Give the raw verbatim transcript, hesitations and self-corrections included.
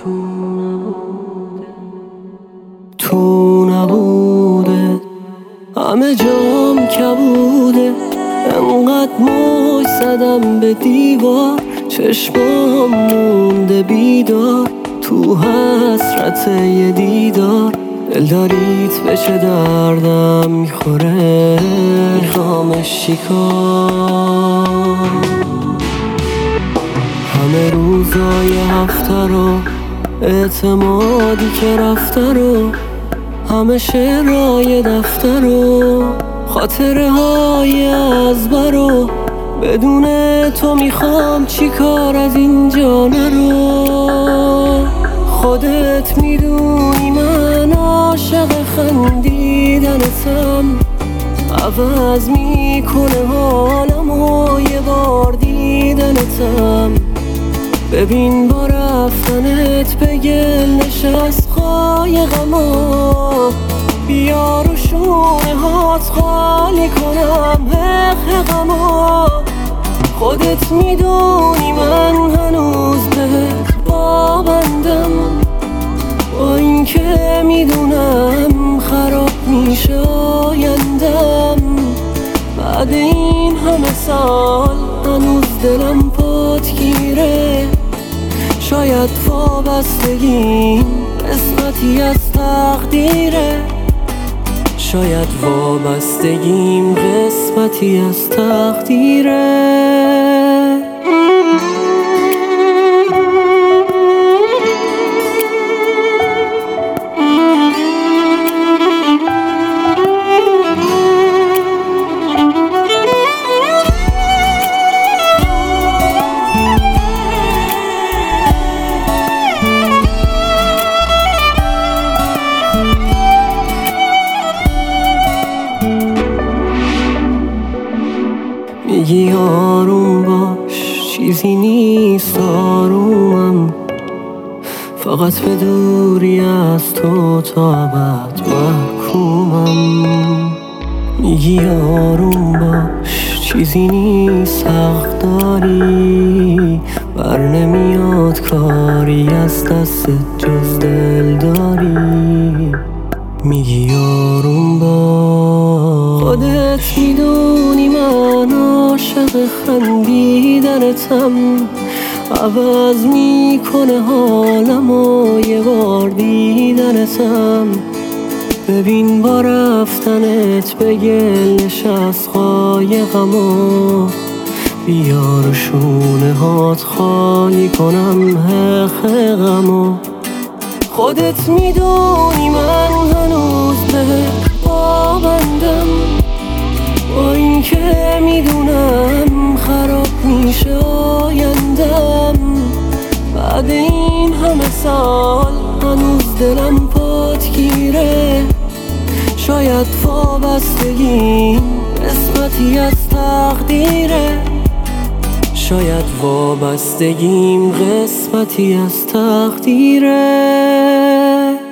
تو نبوده همه جام کبوده، انقدر موج زدم به دیوار، چشمام مونده بیدار تو حسرت یه دیدار. دل داریت به چه دردم میخوره، میخوامش چیکار؟ همه روزای هفته رو، اعتمادی که رفته رو، همه شعرهای دفتر رو، خاطره های از برو. بدون تو میخوام چی کار از اینجا نرو. خودت میدونی من عاشق خندیدنتم، عوض میکنه حالمو یه بار دیدنتم. ببین با رفتنت به گل نشست قایقمو، بیا رو شونه هات خالی کنم حققمو. خودت میدونی من هنوز بهت پابندم، با این که میدونم خراب میشه آیندم. بعد این همه سال هنوز دلم پات گیره، شاید وابستگیم قسمتی از تقدیره، شاید وابستگیم قسمتی از تقدیره. میگی آروم باش چیزی نیست آرومم، فقط به دوری از تو تا ابد محکومم. میگی آروم باش چیزی نیست حق داری، بر نمیاد کاری از دست جز دل داری. میگی آروم باش، خودت میدونی من عاشق خندیدنتم، عوض میکنه حالمو یه بار دیدنتم. ببین با رفتنت به گل نشست قایقمو، بیا رو شونه هات خالی کنم حققمو. خودت میدونی من هنوز بهت پابندم، با این که میدونم خراب میشه آیندم. بعد این همه سال هنوز دلم پات گیره، شاید وابستگیم قسمتی از تقدیره، شاید وابستگیم قسمتی از تقدیره.